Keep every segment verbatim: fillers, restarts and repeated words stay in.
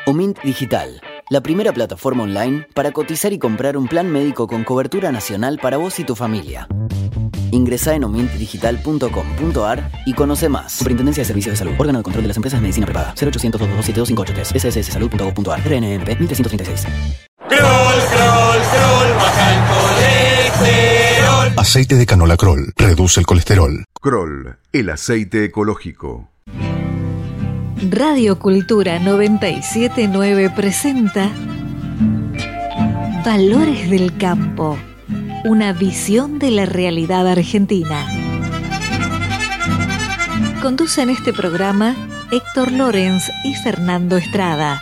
Omint Digital, la primera plataforma online para cotizar y comprar un plan médico con cobertura nacional para vos y tu familia. Ingresá en omint digital punto com punto a r y conoce más. Superintendencia de Servicios de Salud. Órgano de control de las empresas de medicina prepaga. cero ochocientos, dos dos dos, siete dos cinco ocho tres. s s s salud punto gov punto a r. R N M P mil trescientos treinta y seis. Crol, crol, crol, baja el colesterol. Aceite de canola Crol. Reduce el colesterol. Crol, el aceite ecológico. Radio Cultura noventa y siete punto nueve presenta Valores del Campo, una visión de la realidad argentina. Conducen este programa Héctor Lorenz y Fernando Estrada.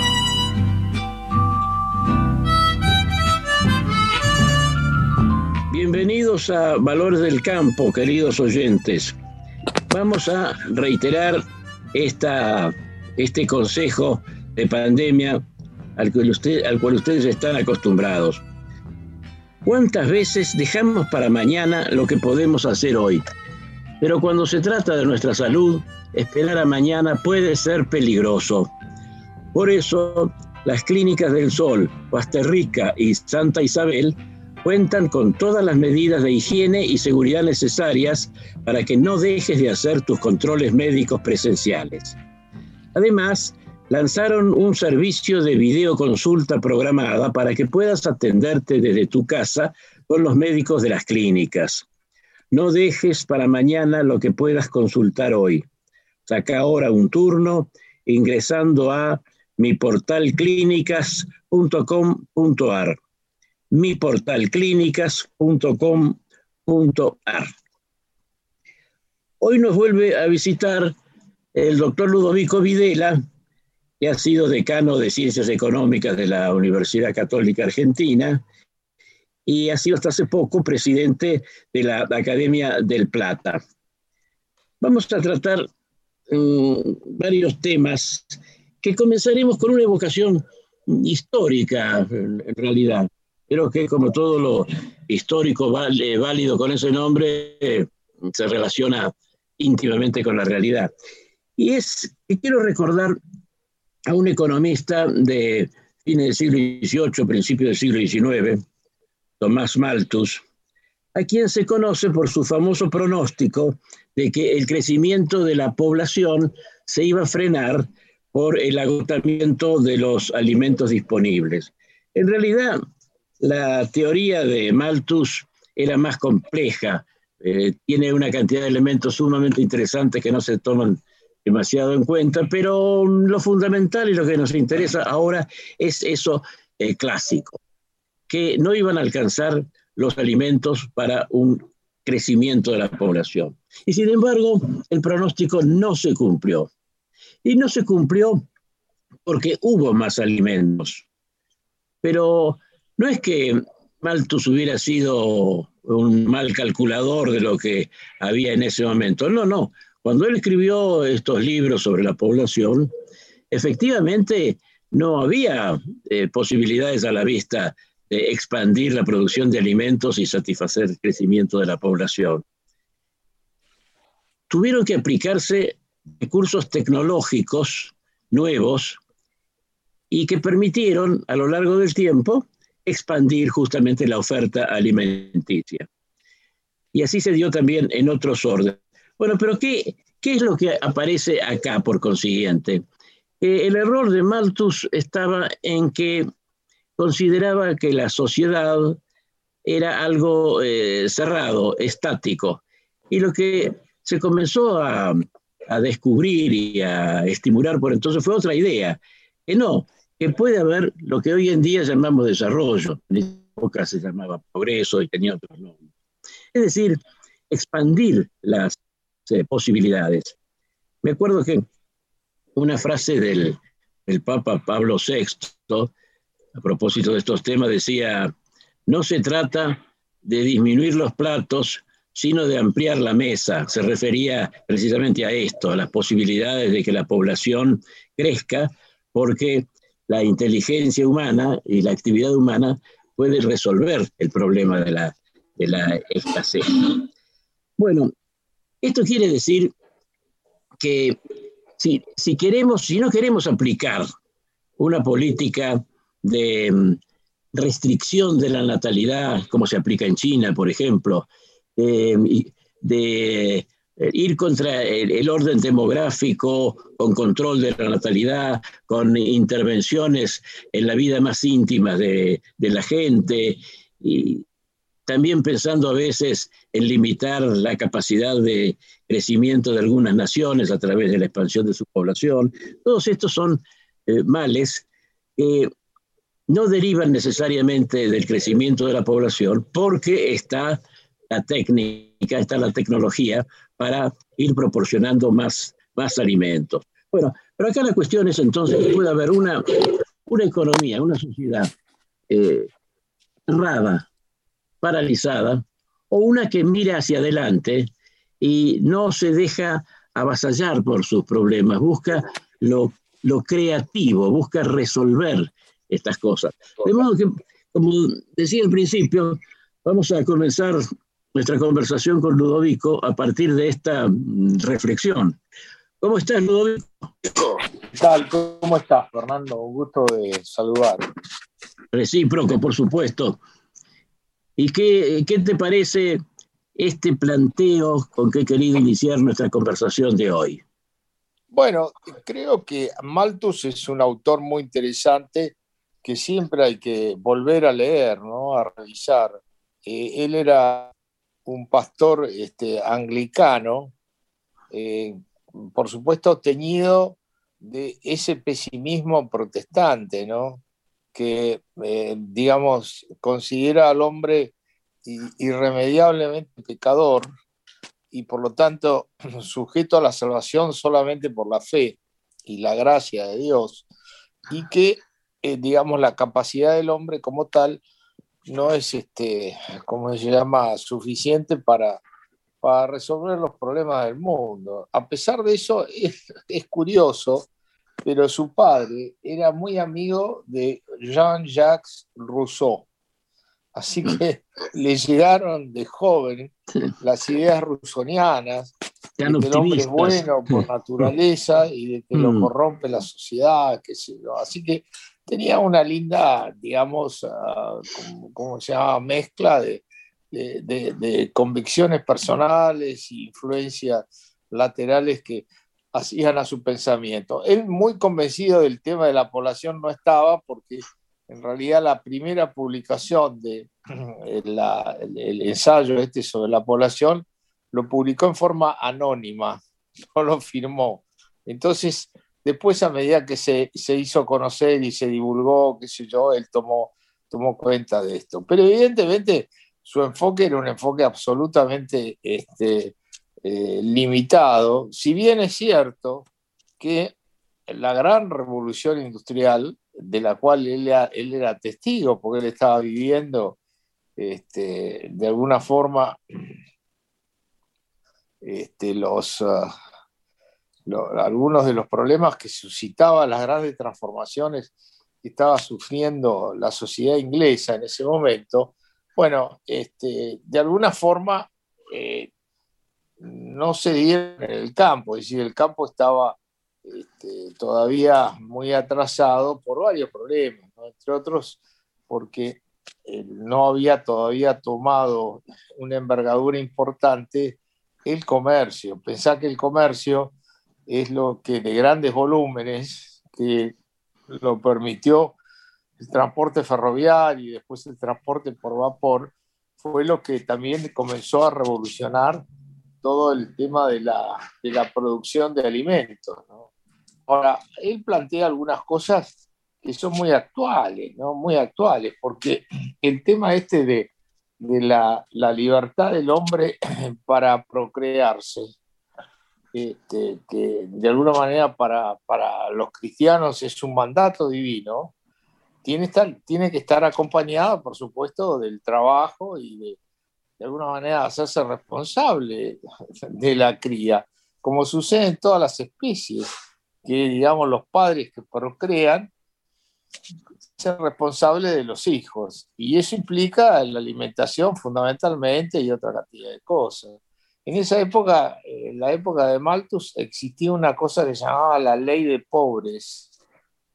Bienvenidos a Valores del Campo, queridos oyentes. Vamos a reiterar esta, este consejo de pandemia al cual, usted, al cual ustedes están acostumbrados. ¿Cuántas veces dejamos para mañana lo que podemos hacer hoy? Pero cuando se trata de nuestra salud, esperar a mañana puede ser peligroso. Por eso, las Clínicas del Sol, Basterrica y Santa Isabel cuentan con todas las medidas de higiene y seguridad necesarias para que no dejes de hacer tus controles médicos presenciales. Además, lanzaron un servicio de videoconsulta programada para que puedas atenderte desde tu casa con los médicos de las clínicas. No dejes para mañana lo que puedas consultar hoy. Saca ahora un turno ingresando a mi portal clínicas punto com punto a r. mi portal clínicas punto com punto a r. Hoy nos vuelve a visitar el doctor Ludovico Videla, que ha sido decano de Ciencias Económicas de la Universidad Católica Argentina y ha sido hasta hace poco presidente de la Academia del Plata. Vamos a tratar um, varios temas que comenzaremos con una evocación histórica, en, en realidad. Creo que como todo lo histórico vale, válido con ese nombre, eh, se relaciona íntimamente con la realidad. Y es que quiero recordar a un economista de fines del siglo dieciocho, principios del siglo diecinueve, Tomás Malthus, a quien se conoce por su famoso pronóstico de que el crecimiento de la población se iba a frenar por el agotamiento de los alimentos disponibles. En realidad, la teoría de Malthus era más compleja, eh, tiene una cantidad de elementos sumamente interesantes que no se toman demasiado en cuenta, pero lo fundamental y lo que nos interesa ahora es eso eh, clásico, que no iban a alcanzar los alimentos para un crecimiento de la población. Y sin embargo, el pronóstico no se cumplió. Y no se cumplió porque hubo más alimentos. Pero no es que Malthus hubiera sido un mal calculador de lo que había en ese momento. No, no. Cuando él escribió estos libros sobre la población, efectivamente no había eh, posibilidades a la vista de expandir la producción de alimentos y satisfacer el crecimiento de la población. Tuvieron que aplicarse recursos tecnológicos nuevos y que permitieron a lo largo del tiempo expandir justamente la oferta alimenticia. Y así se dio también en otros órdenes. Bueno, pero ¿qué, qué es lo que aparece acá por consiguiente? Eh, el error de Malthus estaba en que consideraba que la sociedad era algo eh, cerrado, estático, y lo que se comenzó a, a descubrir y a estimular por entonces fue otra idea, que no, que puede haber lo que hoy en día llamamos desarrollo, en esa época se llamaba progreso y tenía otros nombres. Es decir, expandir las eh, posibilidades. Me acuerdo que una frase del, del Papa Pablo sexto, a propósito de estos temas, decía: no se trata de disminuir los platos, sino de ampliar la mesa. Se refería precisamente a esto, a las posibilidades de que la población crezca, porque la inteligencia humana y la actividad humana puede resolver el problema de la, de la escasez. Bueno, esto quiere decir que si, si, queremos, si no queremos aplicar una política de mm, restricción de la natalidad, como se aplica en China, por ejemplo, eh, y de eh, ir contra el, el orden demográfico, con control de la natalidad, con intervenciones en la vida más íntima de, de la gente, y también pensando a veces en limitar la capacidad de crecimiento de algunas naciones a través de la expansión de su población. Todos estos son eh, males que no derivan necesariamente del crecimiento de la población, porque está la técnica, está la tecnología para ir proporcionando más, más alimentos. Bueno, pero acá la cuestión es entonces que puede haber una, una economía, una sociedad eh, cerrada, paralizada, o una que mira hacia adelante y no se deja avasallar por sus problemas, busca lo, lo creativo, busca resolver estas cosas. De modo que, como decía al principio, vamos a comenzar nuestra conversación con Ludovico a partir de esta mm, reflexión. ¿Cómo estás, Ludovico? ¿Qué tal? ¿Cómo estás, Fernando? Un gusto de saludar. Recíproco, por supuesto. ¿Y qué, qué te parece este planteo con que he querido iniciar nuestra conversación de hoy? Bueno, creo que Malthus es un autor muy interesante que siempre hay que volver a leer, ¿no? A revisar. Eh, él era un pastor este, anglicano, eh, por supuesto teñido de ese pesimismo protestante, ¿no? Que, eh, digamos, considera al hombre irremediablemente pecador y por lo tanto sujeto a la salvación solamente por la fe y la gracia de Dios, y que, eh, digamos, la capacidad del hombre como tal no es, este, como se llama, suficiente para, para resolver los problemas del mundo. A pesar de eso, es, es curioso, pero su padre era muy amigo de Jean-Jacques Rousseau. Así que le llegaron de joven las ideas rusonianas, de que el hombre es bueno por naturaleza y de que lo corrompe la sociedad, qué sé yo. Así que tenía una linda, digamos, uh, como, como se llama, mezcla de, de, de, de convicciones personales e influencias laterales que hacían a su pensamiento. Él, muy convencido del tema de la población, no estaba, porque en realidad la primera publicación de la, el, el ensayo este sobre la población lo publicó en forma anónima, no lo firmó. Entonces, después, a medida que se, se hizo conocer y se divulgó, qué sé yo, él tomó, tomó cuenta de esto. Pero evidentemente su enfoque era un enfoque absolutamente este, eh, limitado, si bien es cierto que la gran revolución industrial, de la cual él era, él era testigo, porque él estaba viviendo este, de alguna forma este, los, uh, lo, algunos de los problemas que suscitaban las grandes transformaciones que estaba sufriendo la sociedad inglesa en ese momento. Bueno, este, de alguna forma eh, no se dieron en el campo, es decir, el campo estaba Este, todavía muy atrasado por varios problemas, ¿no? Entre otros porque eh, no había todavía tomado una envergadura importante el comercio. Pensá que el comercio es lo que de grandes volúmenes, que lo permitió el transporte ferroviario y después el transporte por vapor, fue lo que también comenzó a revolucionar todo el tema de la, de la producción de alimentos, ¿no? Ahora, él plantea algunas cosas que son muy actuales, ¿no? Muy actuales, porque el tema este de, de la, la libertad del hombre para procrearse, este, que de alguna manera para, para los cristianos es un mandato divino, tiene, estar, tiene que estar acompañado, por supuesto, del trabajo y de, de alguna manera hacerse responsable de la cría, como sucede en todas las especies, que, digamos, los padres que procrean ser responsables de los hijos, y eso implica la alimentación fundamentalmente y otra cantidad de cosas. En esa época, en la época de Malthus, existía una cosa que se llamaba la ley de pobres,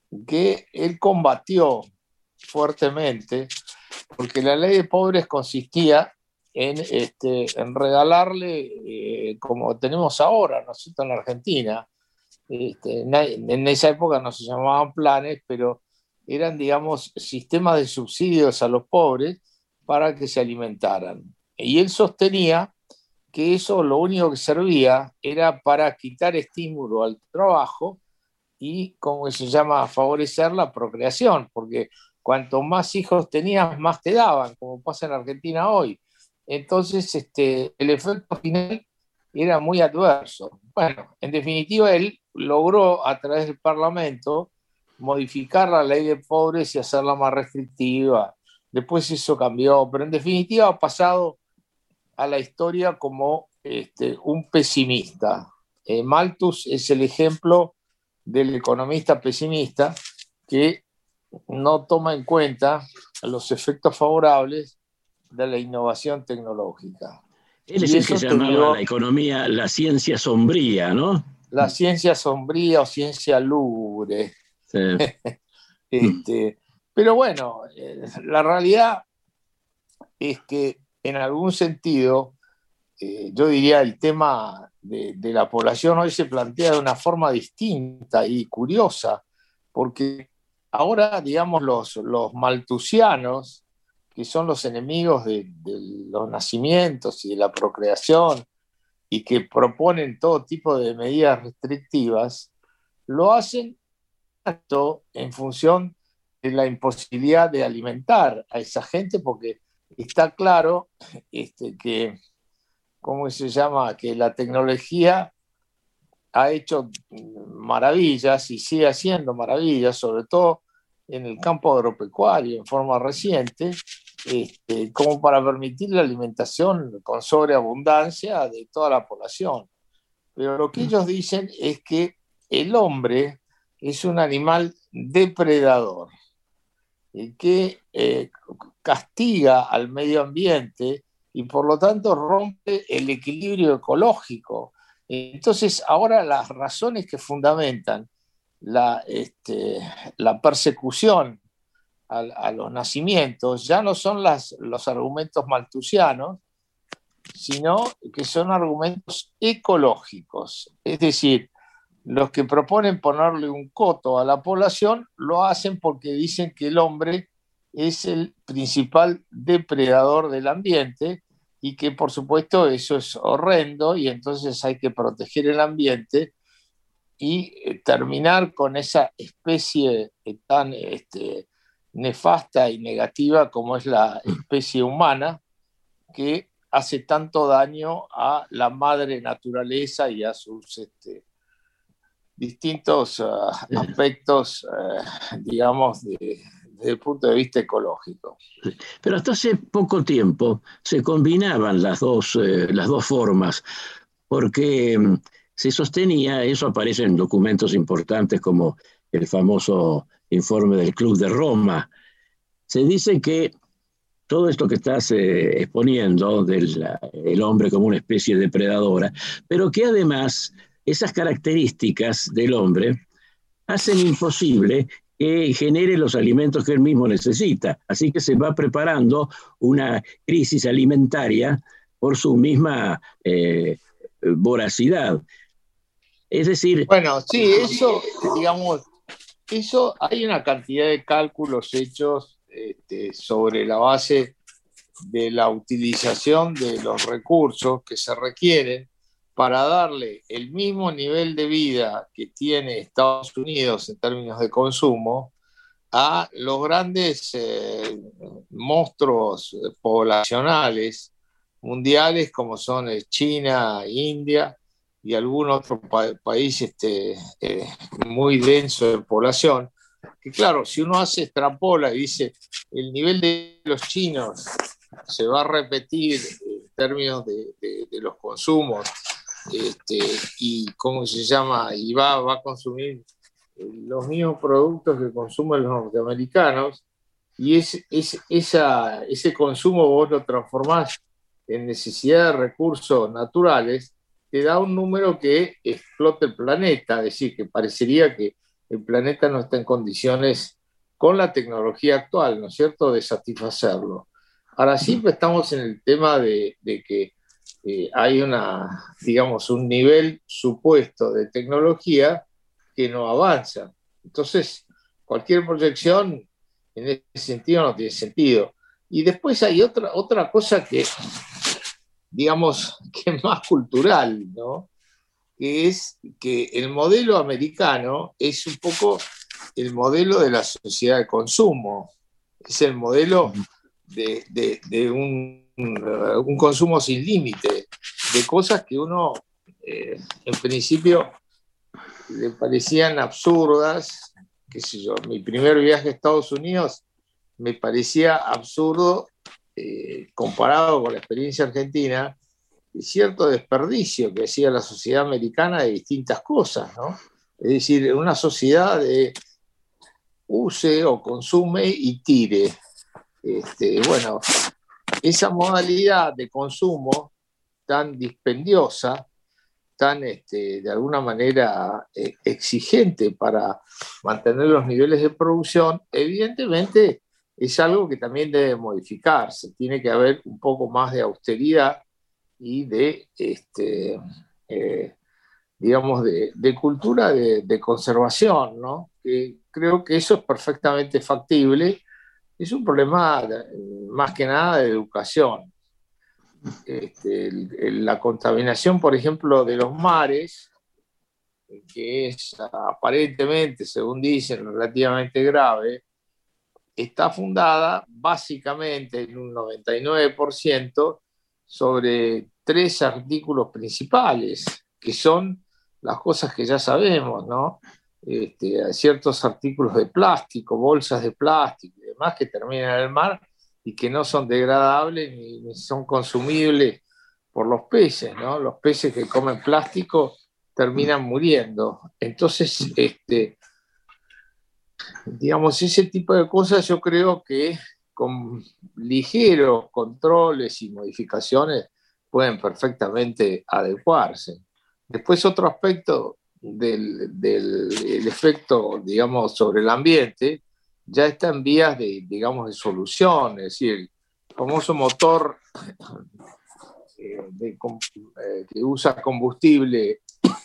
que él combatió fuertemente, porque la ley de pobres consistía en, este, en regalarle, eh, como tenemos ahora, ¿no es cierto?, en la Argentina. Este, en esa época no se llamaban planes, pero eran, digamos, sistemas de subsidios a los pobres para que se alimentaran. Y él sostenía que eso lo único que servía era para quitar estímulo al trabajo y, como se llama, favorecer la procreación, porque cuanto más hijos tenías, más te daban, como pasa en Argentina hoy. Entonces, este, el efecto final era muy adverso. Bueno, en definitiva, él logró, a través del Parlamento, modificar la ley de pobres y hacerla más restrictiva. Después eso cambió, pero en definitiva ha pasado a la historia como este, un pesimista. Eh, Malthus es el ejemplo del economista pesimista que no toma en cuenta los efectos favorables de la innovación tecnológica. Él es el que llamaba la economía la ciencia sombría, ¿no? La ciencia sombría o ciencia lúgubre. Sí. este, pero bueno, eh, la realidad es que en algún sentido, eh, yo diría, el tema de, de la población hoy se plantea de una forma distinta y curiosa, porque ahora, digamos, los, los malthusianos, que son los enemigos de, de los nacimientos y de la procreación, y que proponen todo tipo de medidas restrictivas, lo hacen en función de la imposibilidad de alimentar a esa gente, porque está claro este, que, ¿cómo se llama?, que la tecnología ha hecho maravillas y sigue haciendo maravillas, sobre todo en el campo agropecuario en forma reciente, este, como para permitir la alimentación con sobreabundancia de toda la población. Pero lo que ellos dicen es que el hombre es un animal depredador y que eh, castiga al medio ambiente y por lo tanto rompe el equilibrio ecológico. Entonces ahora las razones que fundamentan la, este, la persecución a, a los nacimientos ya no son las, los argumentos malthusianos, sino que son argumentos ecológicos. Es decir, los que proponen ponerle un coto a la población lo hacen porque dicen que el hombre es el principal depredador del ambiente y que por supuesto eso es horrendo y entonces hay que proteger el ambiente y terminar con esa especie tan este, nefasta y negativa como es la especie humana, que hace tanto daño a la madre naturaleza y a sus este, distintos uh, aspectos, uh, digamos, de, desde el punto de vista ecológico. Pero hasta hace poco tiempo se combinaban las dos, eh, las dos formas, porque um, se sostenía, eso aparece en documentos importantes como el famoso informe del Club de Roma, se dice que todo esto que estás eh, exponiendo del el hombre como una especie depredadora, pero que además esas características del hombre hacen imposible que genere los alimentos que él mismo necesita. Así que se va preparando una crisis alimentaria por su misma eh, voracidad. Es decir... Bueno, sí, eso, digamos, eso hay una cantidad de cálculos hechos este, sobre la base de la utilización de los recursos que se requieren para darle el mismo nivel de vida que tiene Estados Unidos en términos de consumo a los grandes eh, monstruos poblacionales mundiales como son China, India y algún otro pa- país este, eh, muy denso de población, que claro, si uno hace extrapola y dice el nivel de los chinos se va a repetir en términos de, de, de los consumos, Este, y cómo se llama, y va, va a consumir los mismos productos que consumen los norteamericanos, y es, es, esa, ese consumo vos lo transformás en necesidad de recursos naturales, te da un número que explota el planeta, es decir, que parecería que el planeta no está en condiciones, con la tecnología actual, ¿no es cierto?, de satisfacerlo. Ahora siempre estamos en el tema de, de que eh, hay una, digamos, un nivel supuesto de tecnología que no avanza. Entonces, cualquier proyección en ese sentido no tiene sentido. Y después hay otra, otra cosa que, digamos, que es más cultural, ¿no? Que es que el modelo americano es un poco el modelo de la sociedad de consumo. Es el modelo de, de, de un, un consumo sin límite, de cosas que uno, eh, en principio, le parecían absurdas. Qué sé yo, mi primer viaje a Estados Unidos me parecía absurdo eh, comparado con la experiencia argentina, y cierto desperdicio que hacía la sociedad americana de distintas cosas, ¿no? Es decir, una sociedad de use o consume y tire. Este, bueno, esa modalidad de consumo tan dispendiosa, tan este, de alguna manera eh, exigente para mantener los niveles de producción, evidentemente es algo que también debe modificarse. Tiene que haber un poco más de austeridad y de, este, eh, digamos, de, de cultura de, de conservación, ¿no? Que creo que eso es perfectamente factible. Es un problema de, más que nada de educación. Este, el, el, la contaminación, por ejemplo, de los mares, que es aparentemente, según dicen, relativamente grave, está fundada básicamente en un noventa y nueve por ciento sobre tres artículos principales, que son las cosas que ya sabemos, ¿no? Este, ciertos artículos de plástico, bolsas de plástico y demás que terminan en el mar y que no son degradables ni, ni son consumibles por los peces, ¿no? Los peces que comen plástico terminan muriendo. Entonces, este, digamos, ese tipo de cosas yo creo que con ligeros controles y modificaciones pueden perfectamente adecuarse. Después otro aspecto del, del el efecto, digamos, sobre el ambiente ya está en vías de, digamos, de solución, es decir, el famoso motor eh, de, eh, que usa combustible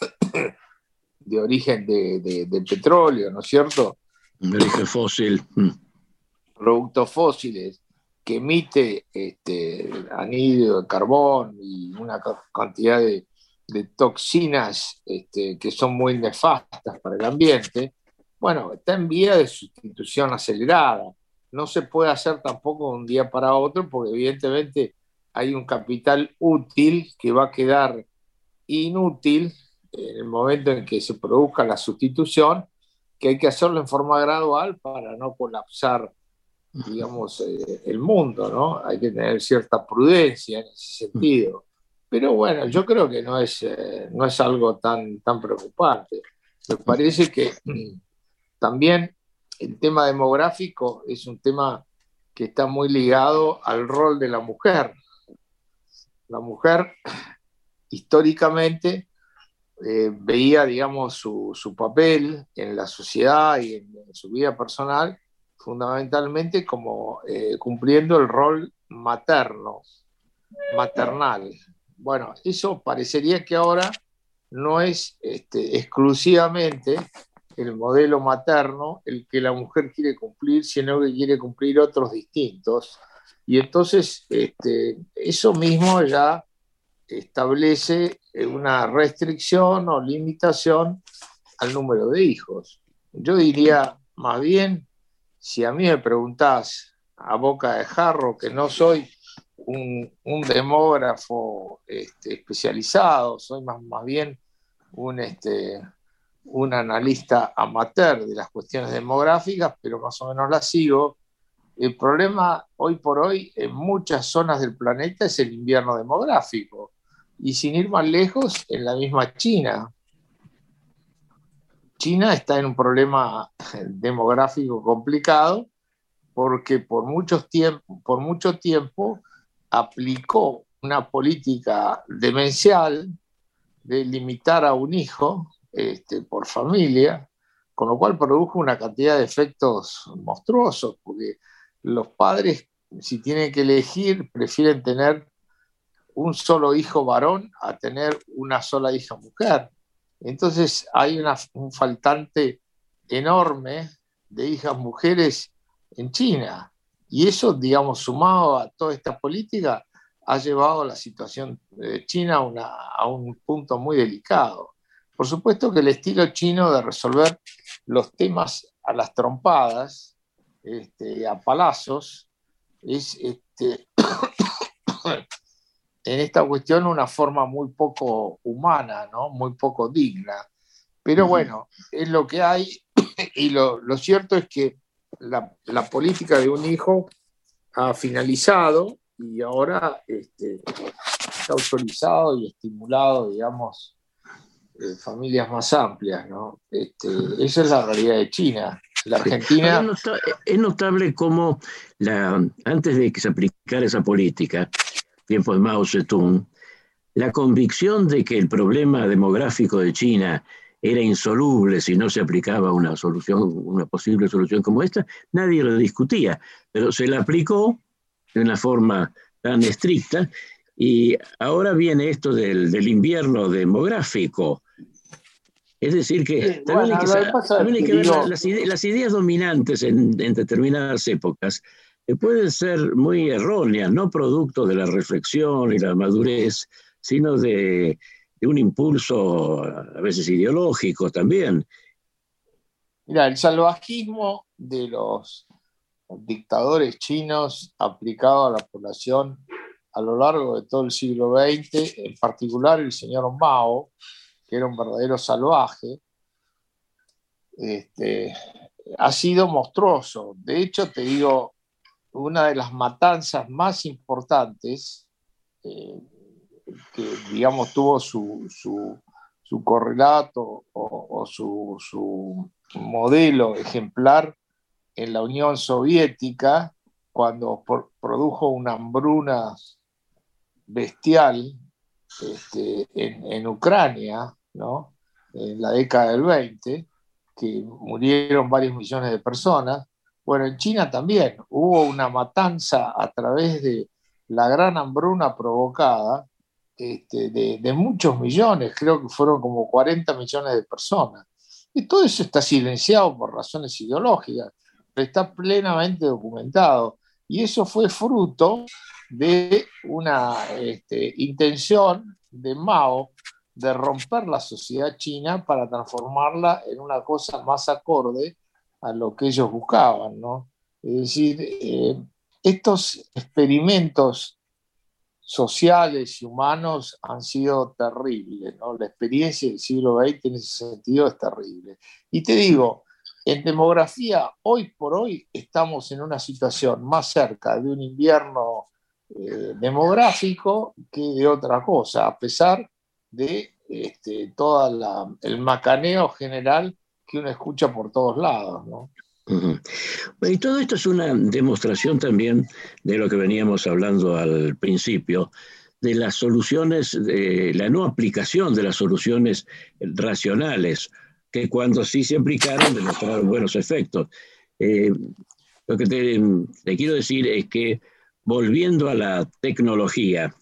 de origen de, de, de petróleo, ¿no es cierto? De origen fósil. Productos fósiles, que emite este, anhídrido de carbón y una cantidad de, de toxinas este, que son muy nefastas para el ambiente. Bueno, está en vía de sustitución acelerada. No se puede hacer tampoco de un día para otro, porque evidentemente hay un capital útil que va a quedar inútil en el momento en que se produzca la sustitución, que hay que hacerlo en forma gradual para no colapsar, digamos, eh, el mundo, ¿no? Hay que tener cierta prudencia en ese sentido. Pero bueno, yo creo que no es, eh, no es algo tan, tan preocupante. Me parece que también el tema demográfico es un tema que está muy ligado al rol de la mujer. La mujer, históricamente, eh, veía, digamos, su, su papel en la sociedad y en, en su vida personal fundamentalmente como eh, cumpliendo el rol materno, maternal. Bueno, eso parecería que ahora no es este, exclusivamente el modelo materno el que la mujer quiere cumplir, sino que quiere cumplir otros distintos. Y entonces este, eso mismo ya establece una restricción o limitación al número de hijos. Yo diría, más bien, si a mí me preguntás a boca de jarro, que no soy un, un demógrafo este, especializado, soy más, más bien un, este, un analista amateur de las cuestiones demográficas, pero más o menos las sigo. El problema hoy por hoy en muchas zonas del planeta es el invierno demográfico. Y sin ir más lejos, en la misma China. China está en un problema demográfico complicado porque por, muchos tiempo, por mucho tiempo aplicó una política demencial de limitar a un hijo este, por familia, con lo cual produjo una cantidad de efectos monstruosos, porque los padres, si tienen que elegir, prefieren tener un solo hijo varón a tener una sola hija mujer. Entonces hay una, un faltante enorme de hijas mujeres en China. Y eso, digamos, sumado a toda esta política, ha llevado la situación de China a, una, a un punto muy delicado. Por supuesto que el estilo chino de resolver los temas a las trompadas, este, a palazos, es este, en esta cuestión una forma muy poco humana, ¿no? Muy poco digna. Pero bueno, es lo que hay, y lo, lo cierto es que la, la política de un hijo ha finalizado y ahora este, está autorizado y estimulado, digamos, eh, familias más amplias, ¿no? Este, esa es la realidad de China. La Argentina... Es notable, es notable cómo la, antes de que se aplicara esa política, tiempo de Mao Zedong, la convicción de que el problema demográfico de China era insoluble si no se aplicaba una solución, una posible solución como esta, nadie lo discutía, pero se la aplicó de una forma tan estricta y ahora viene esto del, del invierno demográfico. Es decir, que Sí, también bueno, hay que, lo que pasa también es hay que que ver digo- la- las, ide- las ideas dominantes en, en determinadas épocas, que pueden ser muy erróneas, no producto de la reflexión y la madurez, sino de, de un impulso a veces ideológico también. Mira, el salvajismo de los dictadores chinos aplicado a la población a lo largo de todo el siglo veinte, en particular el señor Mao, que era un verdadero salvaje, este, ha sido monstruoso. De hecho, te digo, una de las matanzas más importantes, eh, que digamos tuvo su, su, su correlato o, o su, su modelo ejemplar en la Unión Soviética, cuando por, produjo una hambruna bestial este, en, en Ucrania, ¿no? En la década del veinte, que murieron varios millones de personas. Bueno, en China también hubo una matanza a través de la gran hambruna provocada este, de, de muchos millones, creo que fueron como cuarenta millones de personas. Y todo eso está silenciado por razones ideológicas, pero está plenamente documentado. Y eso fue fruto de una este, intención de Mao de romper la sociedad china para transformarla en una cosa más acorde a lo que ellos buscaban, ¿no? Es decir, eh, estos experimentos sociales y humanos han sido terribles, ¿no? La experiencia del siglo veinte en ese sentido es terrible. Y te digo, en demografía, hoy por hoy estamos en una situación más cerca de un invierno eh, demográfico que de otra cosa, a pesar de este, todo la, el macaneo general que uno escucha por todos lados, ¿no? Uh-huh. Bueno, y todo esto es una demostración también de lo que veníamos hablando al principio, de las soluciones, de la no aplicación de las soluciones racionales, que cuando sí se aplicaron demostraron buenos efectos. Eh, lo que te, te quiero decir es que, volviendo a la tecnología,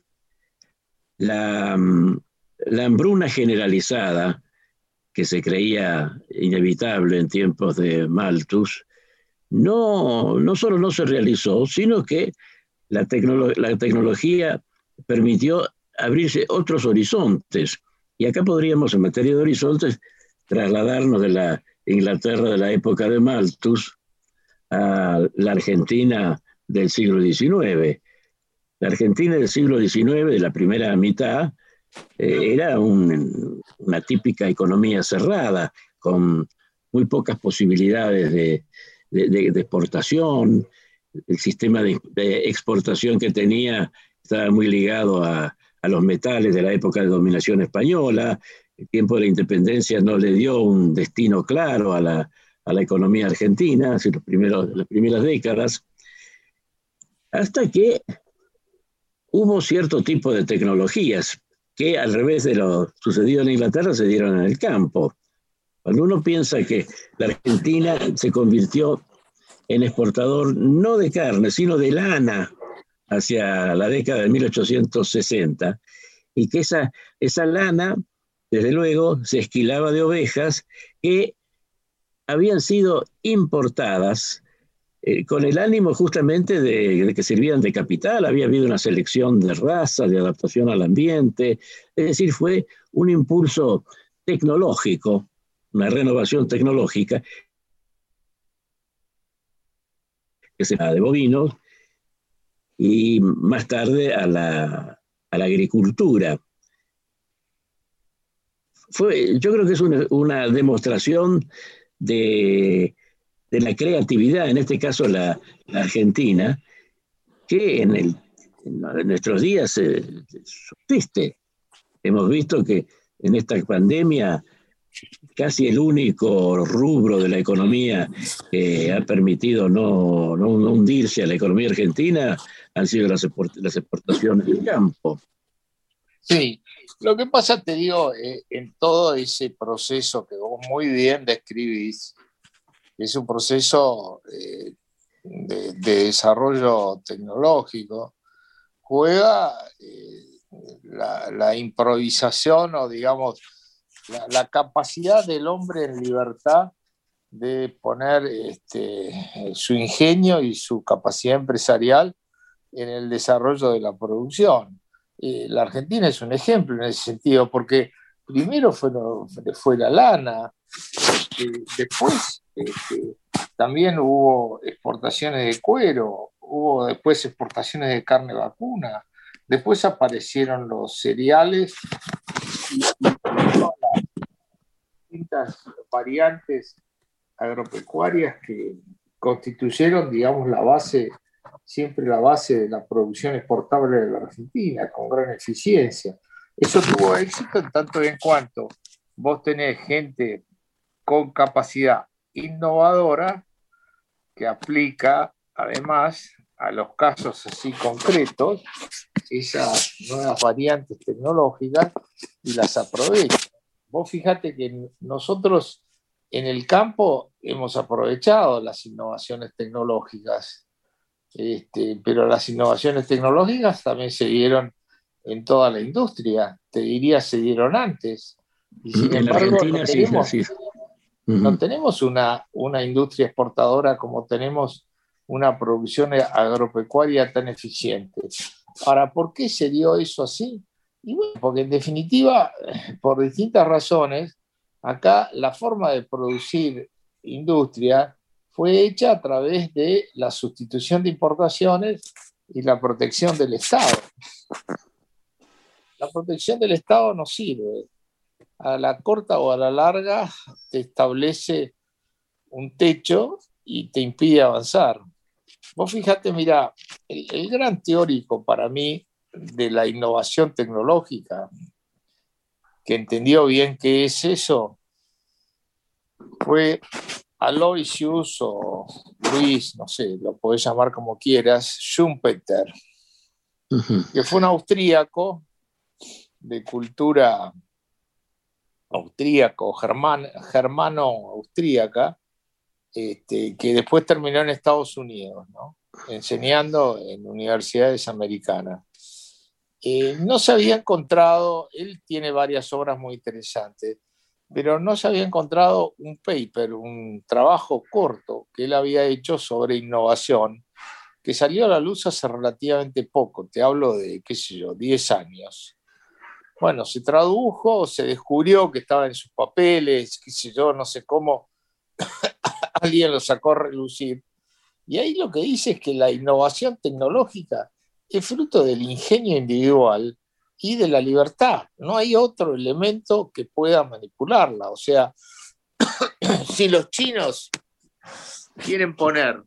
la, la hambruna generalizada, que se creía inevitable en tiempos de Malthus, no, no solo no se realizó, sino que la, tecnolo- la tecnología permitió abrirse otros horizontes. Y acá podríamos, en materia de horizontes, trasladarnos de la Inglaterra de la época de Malthus a la Argentina del siglo diecinueve. La Argentina del siglo diecinueve, de la primera mitad, eh, era un, una típica economía cerrada, con muy pocas posibilidades de, de, de, de exportación. El sistema de, de exportación que tenía estaba muy ligado a, a los metales de la época de dominación española. El tiempo de la independencia no le dio un destino claro a la, a la economía argentina, así los primeros, las primeras décadas, hasta que hubo cierto tipo de tecnologías que, al revés de lo sucedido en Inglaterra, se dieron en el campo. Cuando uno piensa que la Argentina se convirtió en exportador no de carne, sino de lana hacia la década de mil ochocientos sesenta, y que esa, esa lana, desde luego, se esquilaba de ovejas que habían sido importadas eh, con el ánimo justamente de, de que sirvieran de capital. Había habido una selección de raza, de adaptación al ambiente, es decir, fue un impulso tecnológico, una renovación tecnológica que se da de bovinos y más tarde a la, a la agricultura. Fue, yo creo que es una, una demostración de, de la creatividad, en este caso la, la Argentina, que en, el, en nuestros días eh, subsiste. Hemos visto que en esta pandemia casi el único rubro de la economía que ha permitido no, no, no hundirse a la economía argentina han sido las, export, las exportaciones del campo. Sí, lo que pasa, te digo, eh, en todo ese proceso que vos muy bien describís, es un proceso eh, de, de desarrollo tecnológico, juega eh, la, la improvisación o, digamos, la, la capacidad del hombre en libertad de poner este, su ingenio y su capacidad empresarial en el desarrollo de la producción. Eh, la Argentina es un ejemplo en ese sentido, porque primero fue, fue la lana, eh, después este, también hubo exportaciones de cuero, hubo después exportaciones de carne vacuna, después aparecieron los cereales y, y todas las distintas variantes agropecuarias que constituyeron, digamos, la base, siempre la base de la producción exportable de la Argentina, con gran eficiencia. Eso tuvo éxito en tanto y en cuanto vos tenés gente con capacidad innovadora que aplica, además, a los casos así concretos, esas nuevas variantes tecnológicas y las aprovecha. Vos fíjate que nosotros en el campo hemos aprovechado las innovaciones tecnológicas, este, pero las innovaciones tecnológicas también se dieron en toda la industria, te diría se dieron antes, y sin en embargo Argentina, no tenemos, sí, sí. no tenemos una, una industria exportadora como tenemos una producción agropecuaria tan eficiente. Ahora, ¿por qué se dio eso así? Y bueno, porque en definitiva, por distintas razones, acá la forma de producir industria fue hecha a través de la sustitución de importaciones y la protección del Estado. La protección del Estado no sirve. A la corta o a la larga te establece un techo y te impide avanzar. Vos fíjate, mira, el, el gran teórico para mí de la innovación tecnológica, que entendió bien qué es eso, fue Aloysius o Luis, no sé, lo podés llamar como quieras, Schumpeter, uh-huh. que fue un austríaco de cultura austríaco, german, germano-austríaca, este, que después terminó en Estados Unidos, ¿no? Enseñando en universidades americanas. Eh, no se había encontrado, él tiene varias obras muy interesantes, pero no se había encontrado un paper, un trabajo corto que él había hecho sobre innovación, que salió a la luz hace relativamente poco, te hablo de, qué sé yo, diez años. Bueno, se tradujo, se descubrió que estaba en sus papeles, qué sé yo, no sé cómo, alguien lo sacó a relucir. Y ahí lo que dice es que la innovación tecnológica es fruto del ingenio individual y de la libertad. No hay otro elemento que pueda manipularla. O sea, si los chinos quieren poner,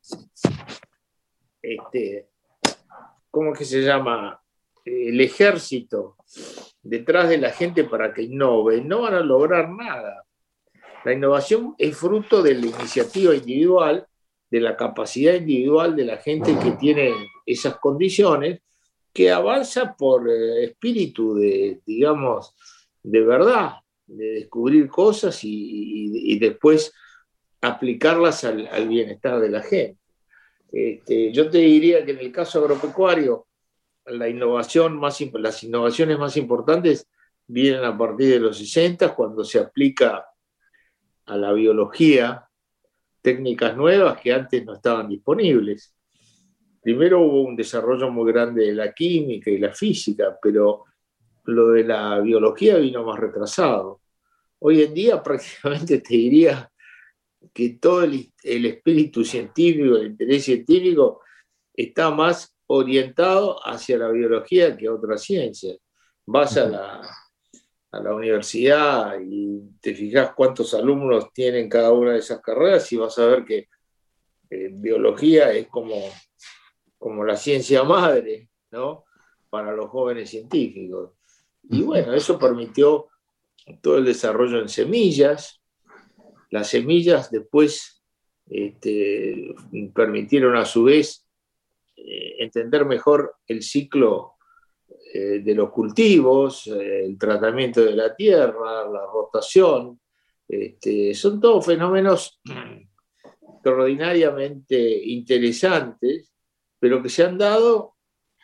este, ¿cómo es que se llama? El ejército detrás de la gente para que innove, no van a lograr nada. La innovación es fruto de la iniciativa individual, de la capacidad individual de la gente que tiene esas condiciones, que avanza por eh, espíritu de, digamos, de verdad. de descubrir cosas y, y, y después aplicarlas al, al bienestar de la gente. Este, yo te diría que en el caso agropecuario, la innovación más, las innovaciones más importantes vienen a partir de los sesenta, cuando se aplica a la biología técnicas nuevas que antes no estaban disponibles. Primero hubo un desarrollo muy grande de la química y la física, pero lo de la biología vino más retrasado. Hoy en día prácticamente te diría que todo el, el espíritu científico, el interés científico está más orientado hacia la biología que a otras ciencias. Vas a la, a la universidad y te fijas cuántos alumnos tienen cada una de esas carreras y vas a ver que eh, biología es como, como la ciencia madre, ¿no?, para los jóvenes científicos. Y bueno, eso permitió todo el desarrollo en semillas. Las semillas después este, permitieron a su vez eh, entender mejor el ciclo eh, de los cultivos, eh, el tratamiento de la tierra, la rotación. Este, son todos fenómenos extraordinariamente interesantes, pero que se han dado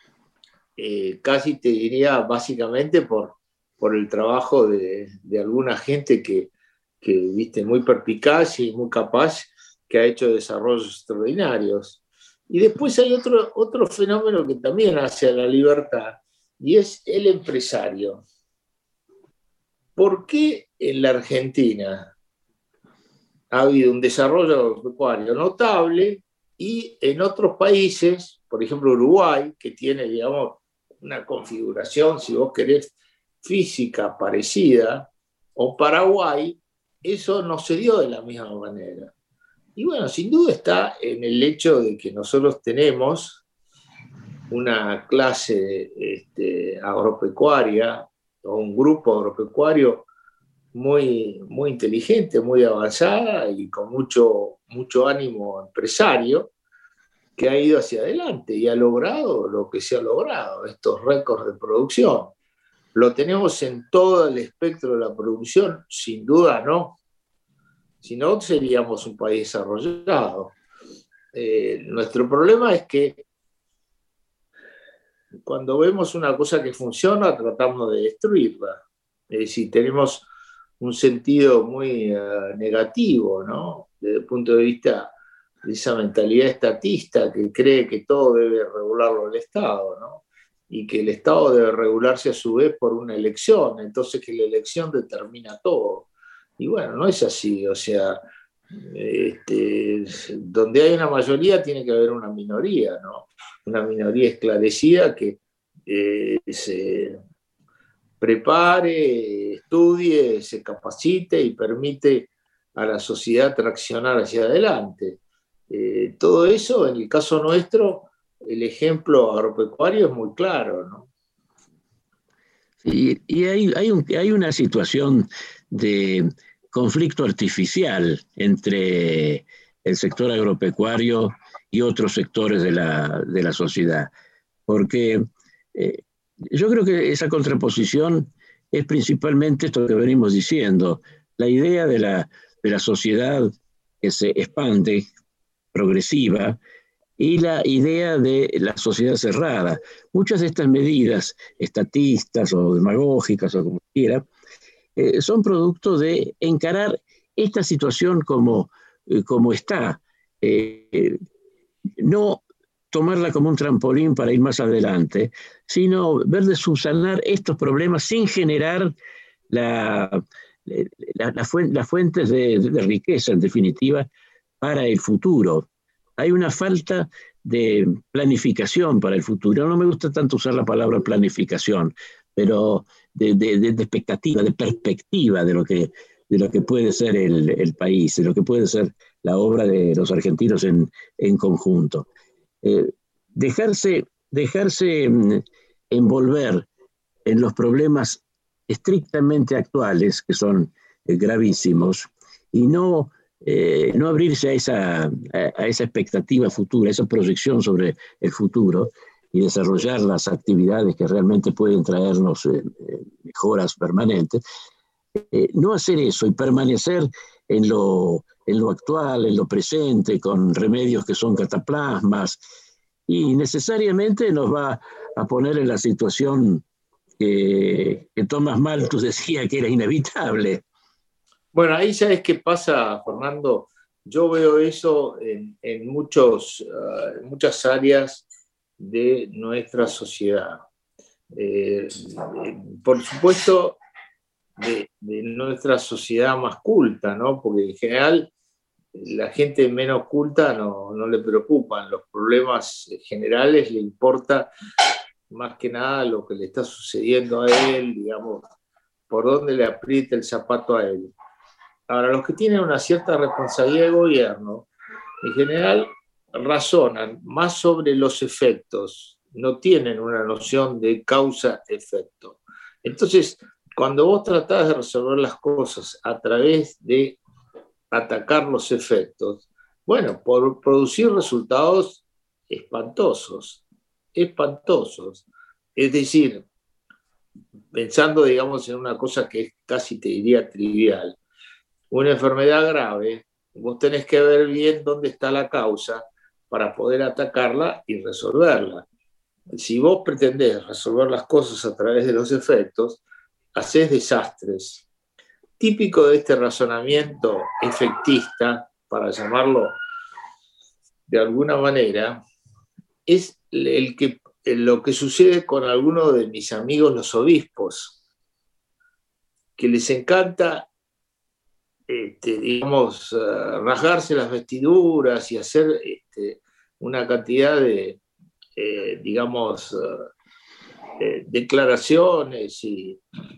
eh, casi te diría básicamente por, por el trabajo de, de alguna gente que que viste, muy perspicaz y muy capaz, que ha hecho desarrollos extraordinarios. Y después hay otro, otro fenómeno que también hace a la libertad, y es el empresario. ¿Por qué en la Argentina ha habido un desarrollo agropecuario notable y en otros países, por ejemplo Uruguay, que tiene, digamos, una configuración, si vos querés, física parecida, o Paraguay, eso no se dio de la misma manera? Y bueno, sin duda está en el hecho de que nosotros tenemos una clase este, agropecuaria o un grupo agropecuario muy, muy inteligente, muy avanzada y con mucho, mucho ánimo empresario, que ha ido hacia adelante y ha logrado lo que se ha logrado, estos récords de producción. ¿Lo tenemos en todo el espectro de la producción? Sin duda no. Si no, seríamos un país desarrollado. Eh, nuestro problema es que cuando vemos una cosa que funciona, tratamos de destruirla. Es decir, tenemos un sentido muy uh, negativo, ¿no?, desde el punto de vista de esa mentalidad estatista que cree que todo debe regularlo el Estado, ¿no?, y que el Estado debe regularse a su vez por una elección, entonces que la elección determina todo. Y bueno, no es así, o sea, este, donde hay una mayoría tiene que haber una minoría, ¿no? Una minoría esclarecida que eh, se prepare, estudie, se capacite y permite a la sociedad traccionar hacia adelante. Eh, todo eso, en el caso nuestro, el ejemplo agropecuario es muy claro, ¿no? Y, y hay, hay, un, hay una situación de conflicto artificial entre el sector agropecuario y otros sectores de la, de la sociedad, porque eh, yo creo que esa contraposición es principalmente esto que venimos diciendo, la idea de la, de la sociedad que se expande, progresiva, y la idea de la sociedad cerrada. Muchas de estas medidas estatistas o demagógicas o como quiera, eh, son producto de encarar esta situación como, eh, como está, eh, no tomarla como un trampolín para ir más adelante, sino ver de subsanar estos problemas sin generar la, la, la fuente, las fuentes de, de riqueza, en definitiva, para el futuro. Hay una falta de planificación para el futuro. No me gusta tanto usar la palabra planificación, pero de, de, de expectativa, de perspectiva de lo que, de lo que puede ser el, el país, de lo que puede ser la obra de los argentinos en, en conjunto. Eh, dejarse, dejarse mm, envolver en los problemas estrictamente actuales, que son eh, gravísimos, y no... Eh, no abrirse a esa, a, a esa expectativa futura, a esa proyección sobre el futuro y desarrollar las actividades que realmente pueden traernos eh, mejoras permanentes, eh, no hacer eso y permanecer en lo, en lo actual, en lo presente, con remedios que son cataplasmas, y necesariamente nos va a poner en la situación que, que Thomas Malthus decía que era inevitable. Bueno, ahí sabes qué pasa, Fernando. Yo veo eso en, en muchos, uh, en muchas áreas de nuestra sociedad. Eh, por supuesto, de, de nuestra sociedad más culta, ¿no? Porque en general la gente menos culta no, no le preocupan los problemas generales, le importa más que nada lo que le está sucediendo a él, digamos, por dónde le aprieta el zapato a él. Ahora, los que tienen una cierta responsabilidad de gobierno, en general razonan más sobre los efectos, no tienen una noción de causa-efecto. Entonces, cuando vos tratás de resolver las cosas a través de atacar los efectos, bueno, por producir resultados espantosos, espantosos. Es decir, pensando, digamos, en una cosa que es casi, te diría, trivial, una enfermedad grave, vos tenés que ver bien dónde está la causa para poder atacarla y resolverla. Si vos pretendés resolver las cosas a través de los efectos, hacés desastres. Típico de este razonamiento efectista, para llamarlo de alguna manera, es el que, lo que sucede con algunos de mis amigos los obispos, que les encanta Este, digamos, uh, rasgarse las vestiduras y hacer este, una cantidad de, eh, digamos, uh, eh, declaraciones y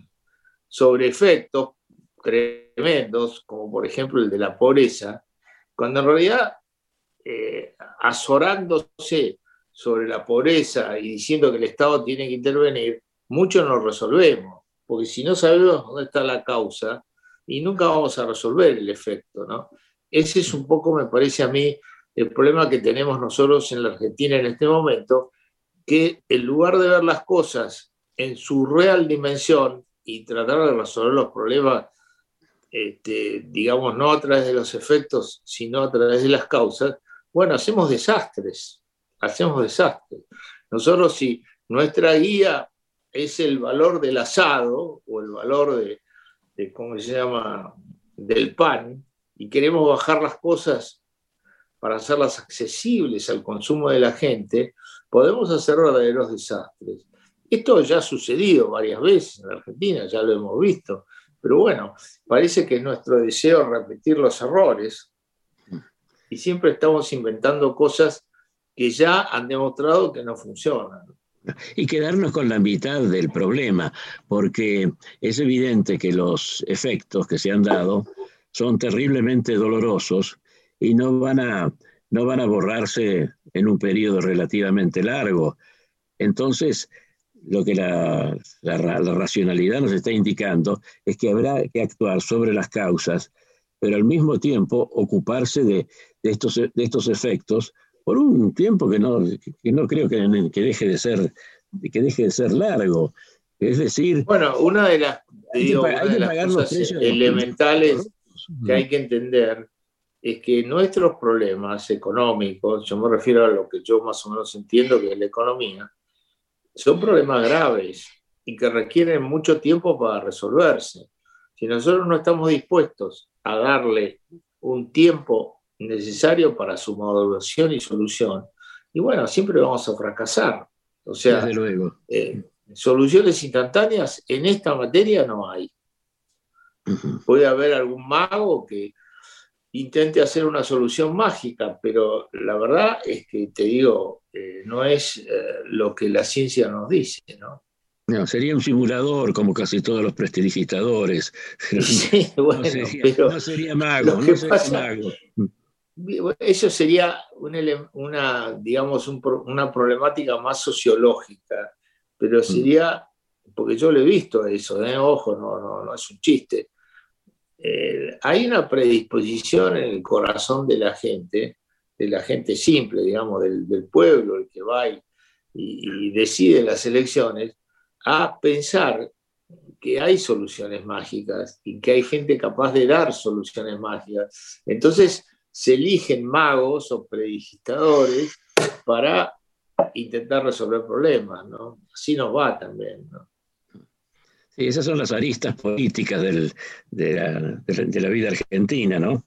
sobre efectos tremendos, como por ejemplo el de la pobreza, cuando en realidad, eh, azorándose sobre la pobreza y diciendo que el Estado tiene que intervenir, mucho no resolvemos, porque si no sabemos dónde está la causa, y nunca vamos a resolver el efecto, ¿no? Ese es un poco, me parece a mí, el problema que tenemos nosotros en la Argentina en este momento, que en lugar de ver las cosas en su real dimensión y tratar de resolver los problemas, este, digamos, no a través de los efectos, sino a través de las causas, bueno, hacemos desastres, hacemos desastres. Nosotros, si nuestra guía es el valor del asado o el valor de de ¿cómo se llama?, del pan, y queremos bajar las cosas para hacerlas accesibles al consumo de la gente, podemos hacer verdaderos desastres. Esto ya ha sucedido varias veces en la Argentina, ya lo hemos visto, pero bueno, parece que es nuestro deseo repetir los errores, y siempre estamos inventando cosas que ya han demostrado que no funcionan. Y quedarnos con la mitad del problema, porque es evidente que los efectos que se han dado son terriblemente dolorosos y no van a, no van a borrarse en un periodo relativamente largo. Entonces, lo que la, la, la racionalidad nos está indicando es que habrá que actuar sobre las causas, pero al mismo tiempo ocuparse de, de, estos, de estos efectos por un tiempo que no, que no creo que, que, deje de ser, que deje de ser largo. Es decir... Bueno, una de las, digo, una de las cosas elementales que hay que entender es que nuestros problemas económicos, yo me refiero a lo que yo más o menos entiendo que es la economía, son problemas graves y que requieren mucho tiempo para resolverse. Si nosotros no estamos dispuestos a darle un tiempo necesario para su maduración y solución, y bueno, siempre vamos a fracasar. O sea, desde luego. Eh, soluciones instantáneas en esta materia no hay. Uh-huh. Puede haber algún mago que intente hacer una solución mágica, pero la verdad es que, te digo, eh, no es eh, lo que la ciencia nos dice, ¿no? No, sería un simulador, como casi todos los prestidigitadores. Sí, bueno, no, sería, pero no sería mago, lo que no sería pasa, mago. Eso sería una, una, digamos, un, una problemática más sociológica, pero sería, porque yo lo he visto eso, ¿eh? Ojo, no, no, no es un chiste. Eh, hay una predisposición en el corazón de la gente, de la gente simple, digamos, del, del pueblo, el que va y, y decide las elecciones, a pensar que hay soluciones mágicas y que hay gente capaz de dar soluciones mágicas. Entonces se eligen magos o predigitadores para intentar resolver problemas, ¿no? Así nos va también, ¿no? Sí, esas son las aristas políticas del, de, la, de, la, de la vida argentina, ¿no?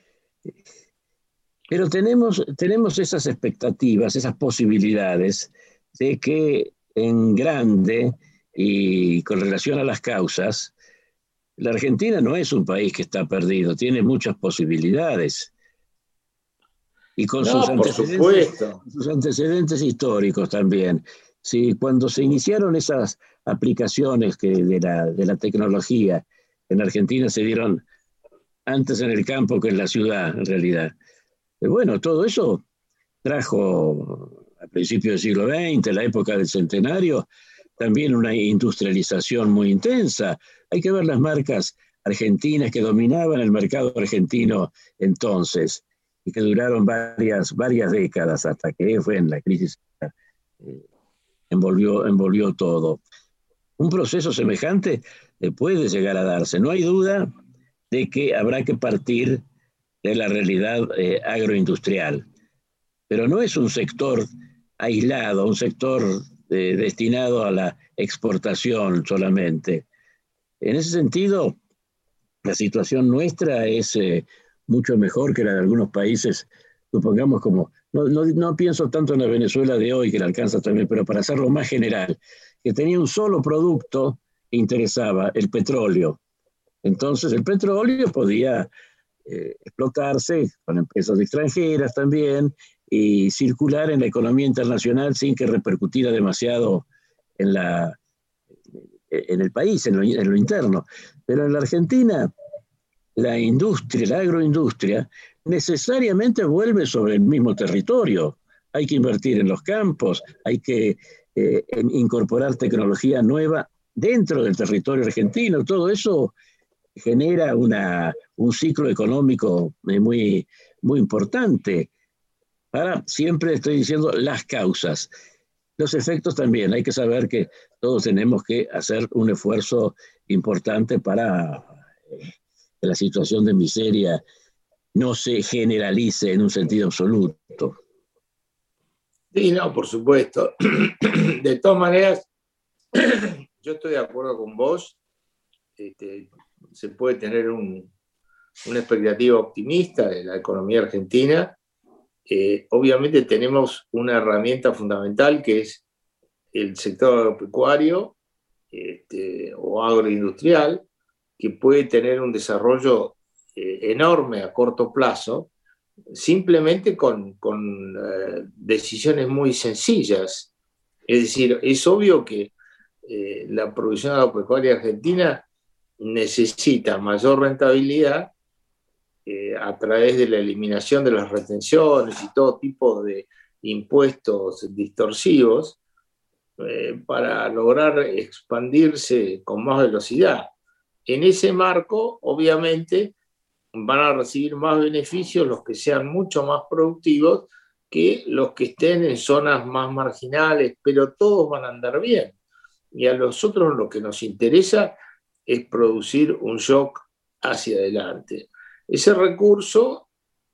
Pero tenemos, tenemos esas expectativas, esas posibilidades de que en grande y con relación a las causas, la Argentina no es un país que está perdido, tiene muchas posibilidades. Y con, no, sus, por antecedentes, supuesto. sus antecedentes históricos también. Sí, cuando se iniciaron esas aplicaciones que de, la, de la tecnología en Argentina se dieron antes en el campo que en la ciudad, en realidad. Pero bueno, todo eso trajo a principios del siglo veinte, la época del centenario, también una industrialización muy intensa. Hay que ver las marcas argentinas que dominaban el mercado argentino entonces y que duraron varias, varias décadas hasta que fue en la crisis eh, envolvió, envolvió todo. Un proceso semejante eh, puede llegar a darse. No hay duda de que habrá que partir de la realidad eh, agroindustrial, pero no es un sector aislado, un sector eh, destinado a la exportación solamente. En ese sentido, la situación nuestra es eh, mucho mejor que la de algunos países, supongamos como, no, no, no pienso tanto en la Venezuela de hoy, que la alcanza también, pero para hacerlo más general, que tenía un solo producto que interesaba, el petróleo. Entonces el petróleo podía eh, explotarse con empresas extranjeras también y circular en la economía internacional sin que repercutiera demasiado en, la, en el país, en lo, en lo interno. Pero en la Argentina, la industria, la agroindustria, necesariamente vuelve sobre el mismo territorio. Hay que invertir en los campos, hay que eh, incorporar tecnología nueva dentro del territorio argentino. Todo eso genera una, un ciclo económico muy, muy importante. Ahora, siempre estoy diciendo las causas. Los efectos también. Hay que saber que todos tenemos que hacer un esfuerzo importante para que la situación de miseria no se generalice en un sentido absoluto. Sí, no, por supuesto. De todas maneras, yo estoy de acuerdo con vos. Este, se puede tener un, una expectativa optimista de la economía argentina. Eh, obviamente tenemos una herramienta fundamental que es el sector agropecuario este, o agroindustrial, que puede tener un desarrollo eh, enorme a corto plazo, simplemente con, con eh, decisiones muy sencillas. Es decir, es obvio que eh, la producción agropecuaria argentina necesita mayor rentabilidad eh, a través de la eliminación de las retenciones y todo tipo de impuestos distorsivos eh, para lograr expandirse con más velocidad. En ese marco, obviamente, van a recibir más beneficios los que sean mucho más productivos que los que estén en zonas más marginales, pero todos van a andar bien. Y a nosotros lo que nos interesa es producir un shock hacia adelante. Ese recurso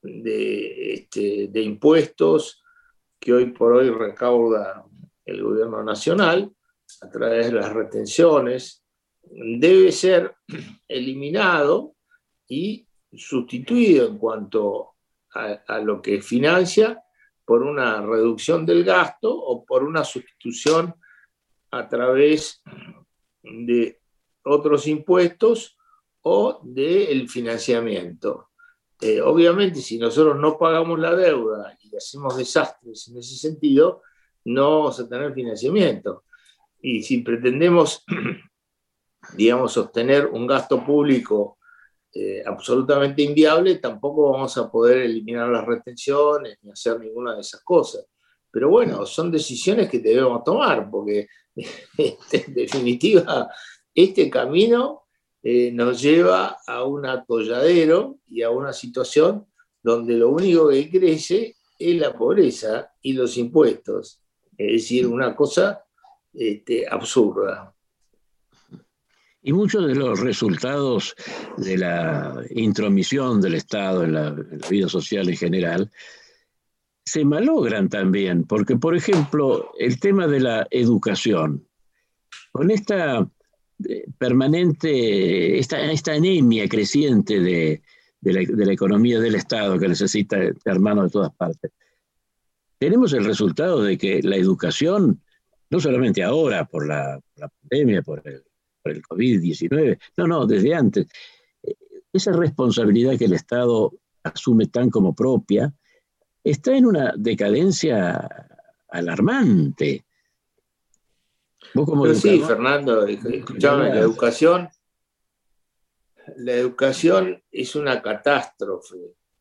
de, este, de impuestos que hoy por hoy recauda el gobierno nacional a través de las retenciones debe ser eliminado y sustituido en cuanto a, a lo que financia por una reducción del gasto o por una sustitución a través de otros impuestos o del financiamiento. Eh, obviamente, si nosotros no pagamos la deuda y hacemos desastres en ese sentido, no vamos a tener financiamiento. Y si pretendemos, digamos, sostener un gasto público eh, absolutamente inviable, tampoco vamos a poder eliminar las retenciones ni hacer ninguna de esas cosas. Pero bueno, son decisiones que debemos tomar, porque en definitiva este camino eh, nos lleva a un atolladero y a una situación donde lo único que crece es la pobreza y los impuestos. Es decir, una cosa este, absurda. Y muchos de los resultados de la intromisión del Estado en la, en la vida social en general se malogran también, porque, por ejemplo, el tema de la educación, con esta eh, permanente, esta, esta anemia creciente de, de, la, de la economía del Estado que necesita echar mano de todas partes, tenemos el resultado de que la educación, no solamente ahora por la, la pandemia, por el, por el COVID diecinueve, no, no, desde antes, esa responsabilidad que el Estado asume tan como propia, está en una decadencia alarmante. ¿Vos como Pero sí, educador? Fernando, escuchame, la educación, la educación es una catástrofe.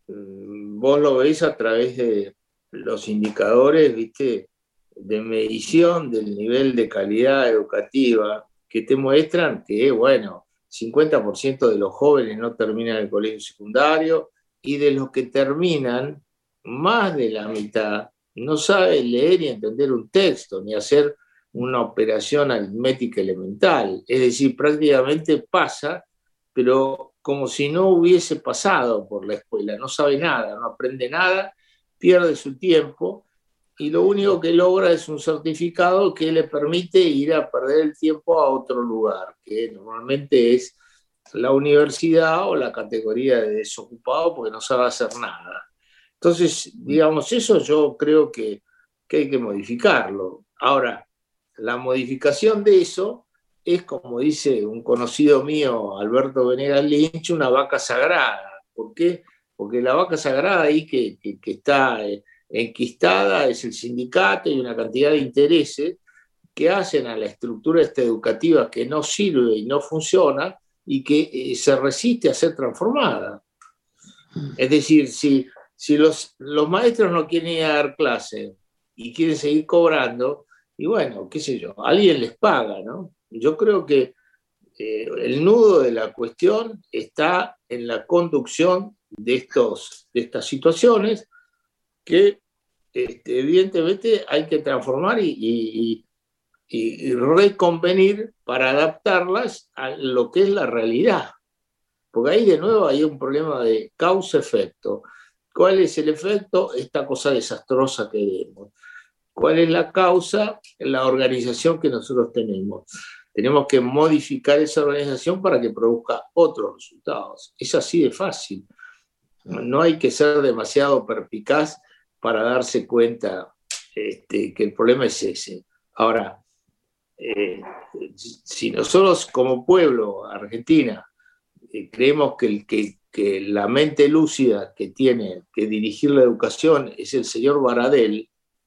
Vos lo veis a través de los indicadores, ¿viste?, de medición del nivel de calidad educativa, que te muestran que, bueno, cincuenta por ciento de los jóvenes no terminan el colegio secundario, y de los que terminan, más de la mitad no sabe leer y entender un texto, ni hacer una operación aritmética elemental. Es decir, prácticamente pasa, pero como si no hubiese pasado por la escuela, no sabe nada, no aprende nada, pierde su tiempo, y lo único que logra es un certificado que le permite ir a perder el tiempo a otro lugar, que normalmente es la universidad o la categoría de desocupado, porque no sabe hacer nada. Entonces, digamos, eso yo creo que, que hay que modificarlo. Ahora, la modificación de eso es, como dice un conocido mío, Alberto Venegas Lynch, una vaca sagrada. ¿Por qué? Porque la vaca sagrada ahí que, que, que está enquistada es el sindicato y una cantidad de intereses que hacen a la estructura esta educativa que no sirve y no funciona y que eh, se resiste a ser transformada. Es decir, si, si los, los maestros no quieren ir a dar clase y quieren seguir cobrando, y bueno, qué sé yo, alguien les paga, ¿no? Yo creo que eh, el nudo de la cuestión está en la conducción de, estos, de estas situaciones que este, evidentemente hay que transformar y, y, y, y reconvenir para adaptarlas a lo que es la realidad. Porque ahí de nuevo hay un problema de causa-efecto. ¿Cuál es el efecto? Esta cosa desastrosa que vemos. ¿Cuál es la causa? La organización que nosotros tenemos. Tenemos que modificar esa organización para que produzca otros resultados. Es así de fácil. No hay que ser demasiado perspicaz para darse cuenta este, que el problema es ese. Ahora, eh, si nosotros como pueblo, Argentina, eh, creemos que, el, que, que la mente lúcida que tiene que dirigir la educación es el señor Baradel,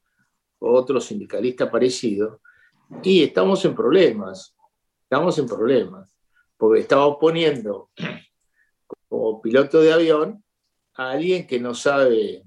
o otro sindicalista parecido, y estamos en problemas, estamos en problemas, porque estamos poniendo como piloto de avión a alguien que no sabe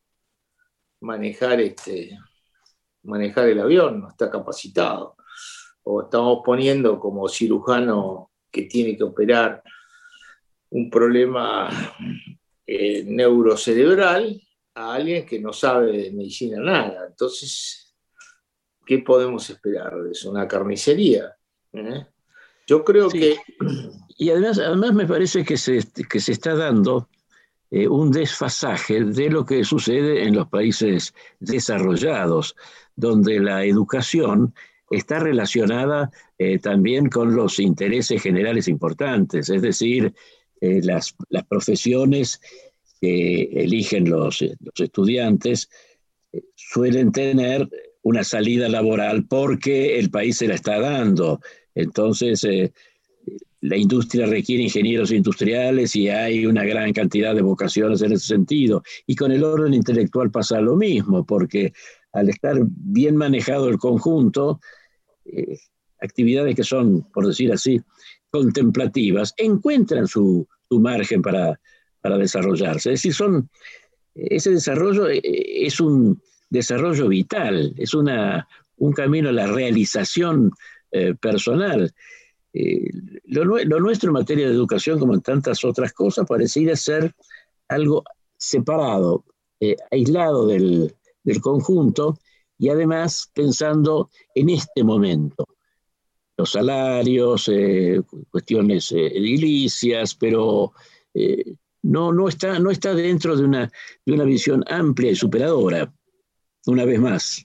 manejar, este, manejar el avión, no está capacitado, o estamos poniendo como cirujano que tiene que operar un problema eh, neurocerebral a alguien que no sabe de medicina nada. Entonces, ¿qué podemos esperar de eso? Una carnicería. ¿eh? Yo creo sí. que... Y además, además me parece que se, que se está dando eh, un desfasaje de lo que sucede en los países desarrollados, donde la educación está relacionada eh, también con los intereses generales importantes, es decir, eh, las, las profesiones que eligen los, los estudiantes eh, suelen tener una salida laboral porque el país se la está dando. Entonces, eh, la industria requiere ingenieros industriales y hay una gran cantidad de vocaciones en ese sentido. Y con el orden intelectual pasa lo mismo, porque al estar bien manejado el conjunto, eh, actividades que son, por decir así, contemplativas, encuentran su, su margen para, para desarrollarse. Es decir, son, ese desarrollo es un desarrollo vital, es una, un camino a la realización eh, personal. Eh, lo, lo nuestro en materia de educación, como en tantas otras cosas, pareciera ser algo separado, eh, aislado del, del conjunto, y además pensando en este momento. los salarios, eh, cuestiones eh, edilicias, pero eh, no, no, está, no está dentro de una, de una visión amplia y superadora, una vez más.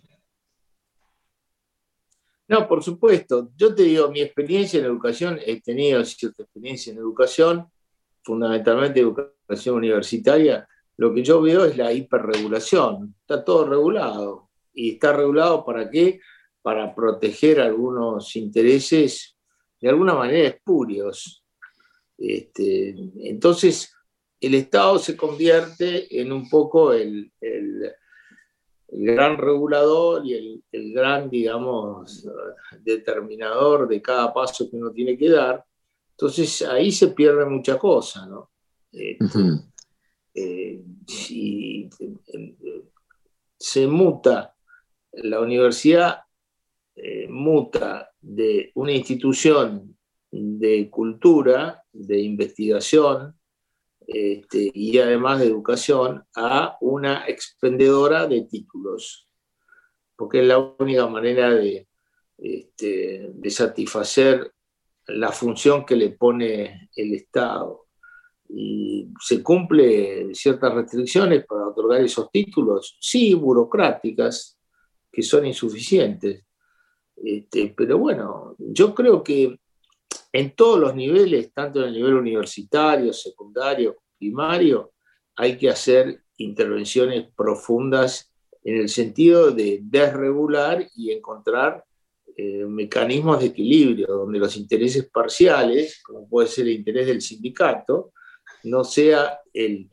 No, por supuesto. Yo te digo, mi experiencia en educación, he tenido cierta experiencia en educación, fundamentalmente educación universitaria. Lo que yo veo es la hiperregulación. Está todo regulado. ¿Y está regulado para qué? Para proteger algunos intereses de alguna manera espurios. Este, entonces, el Estado se convierte en un poco el, el, el gran regulador y el, el gran, digamos, determinador de cada paso que uno tiene que dar. Entonces, ahí se pierde mucha cosa, ¿no? Este, uh-huh. eh, si eh, se muta, la universidad eh, muta de una institución de cultura, de investigación, Este, y además de educación, a una expendedora de títulos, porque es la única manera de, este, de satisfacer la función que le pone el Estado. Y se cumplen ciertas restricciones para otorgar esos títulos, sí, burocráticas, que son insuficientes. Este, pero bueno, yo creo que en todos los niveles, tanto en el nivel universitario, secundario, primario, hay que hacer intervenciones profundas en el sentido de desregular y encontrar eh, mecanismos de equilibrio, donde los intereses parciales, como puede ser el interés del sindicato, no sea el,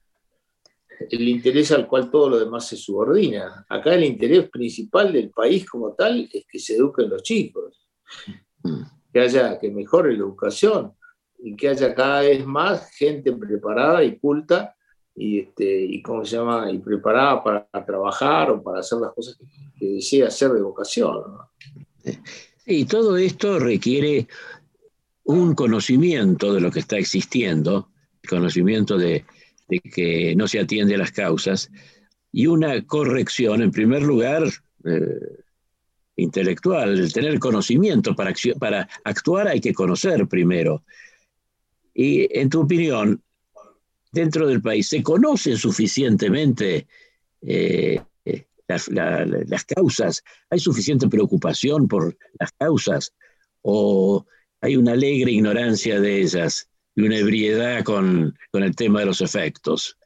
el interés al cual todo lo demás se subordina. Acá el interés principal del país como tal es que se eduquen los chicos. Que haya, que mejore la educación y que haya cada vez más gente preparada y culta y, este, y, ¿cómo se llama? Y preparada para trabajar o para hacer las cosas que, que desea hacer de vocación, ¿no? Y todo esto requiere un conocimiento de lo que está existiendo, conocimiento de, de que no se atiende a las causas y una corrección, en primer lugar, eh, intelectual, el tener conocimiento para, acción, para actuar hay que conocer primero. Y en tu opinión, dentro del país, ¿se conocen suficientemente eh, las, la, las causas? ¿Hay suficiente preocupación por las causas? ¿O hay una alegre ignorancia de ellas y una ebriedad con, con el tema de los efectos?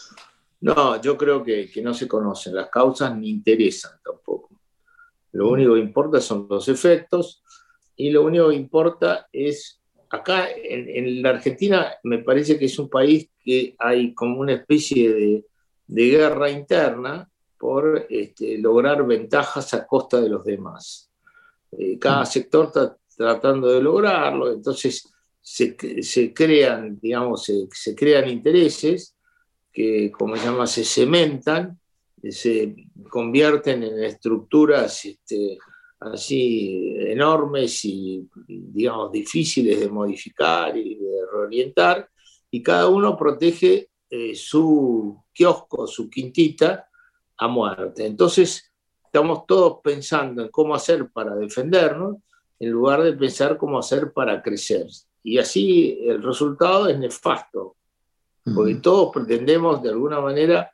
No, yo creo que, que no se conocen las causas ni interesan tampoco. Lo único que importa son los efectos y lo único que importa es, acá en, en la Argentina me parece que es un país que hay como una especie de, de guerra interna por este, lograr ventajas a costa de los demás. Eh, cada sector está tratando de lograrlo, entonces se, se crean, digamos, se, se crean intereses que, como se llama, se cementan, se convierten en estructuras este, así enormes y, digamos, difíciles de modificar y de reorientar, y cada uno protege eh, su kiosco, su quintita, a muerte. Entonces, estamos todos pensando en cómo hacer para defendernos, en lugar de pensar cómo hacer para crecer. Y así el resultado es nefasto, porque todos pretendemos de alguna manera,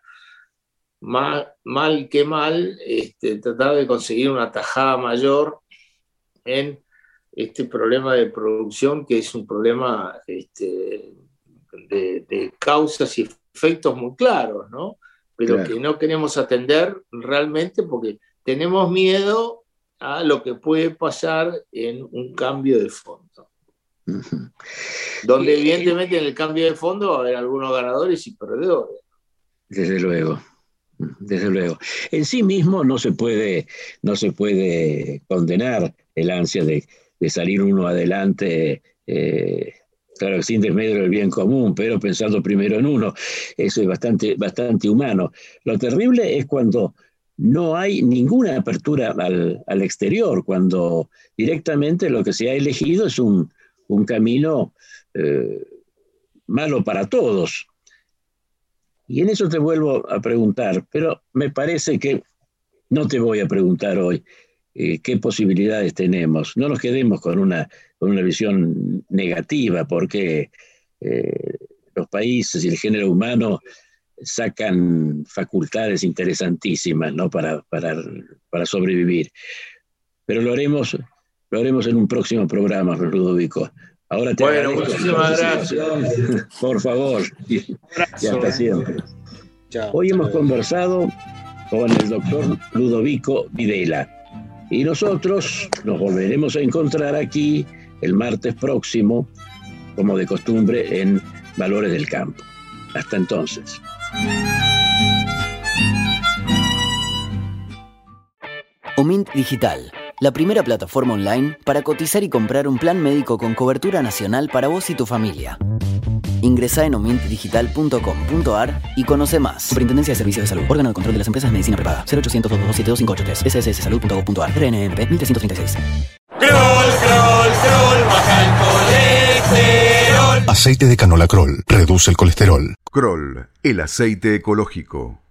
Mal, mal que mal, este, tratar de conseguir una tajada mayor en este problema de producción, que es un problema este, de, de causas y efectos muy claros, ¿no? Pero claro, que no queremos atender realmente porque tenemos miedo a lo que puede pasar en un cambio de fondo. Uh-huh. Donde evidentemente en el cambio de fondo va a haber algunos ganadores y perdedores. Desde luego. Desde luego. En sí mismo no se puede, no se puede condenar el ansia de, de salir uno adelante, eh, claro, sin desmedro del bien común, pero pensando primero en uno. Eso es bastante, bastante humano. Lo terrible es cuando no hay ninguna apertura al, al exterior, cuando directamente lo que se ha elegido es un, un camino eh, malo para todos. Y en eso te vuelvo a preguntar, pero me parece que no te voy a preguntar hoy. eh, qué posibilidades tenemos. No nos quedemos con una, con una visión negativa, porque eh, los países y el género humano sacan facultades interesantísimas, ¿no? para, para, para sobrevivir. Pero lo haremos, lo haremos en un próximo programa, Ludovico. Ahora te bueno, agradezco. muchísimas gracias. Por favor. Y, y hasta siempre. Chao. Hoy hemos conversado con el doctor Ludovico Videla. Y nosotros nos volveremos a encontrar aquí el martes próximo, como de costumbre, en Valores del Campo. Hasta entonces. Omint Digital, la primera plataforma online para cotizar y comprar un plan médico con cobertura nacional para vos y tu familia. Ingresá en omint digital punto com punto ar y conoce más. Superintendencia de Servicios de Salud. Órgano de Control de las Empresas de Medicina Prepaga. cero ochocientos, dos dos siete, dos cinco ocho tres. s s s salud punto gov punto ar. R N M P mil trescientos treinta y seis. Crol, crol, crol, baja el colesterol. Aceite de canola Kroll reduce el colesterol. Kroll, el aceite ecológico.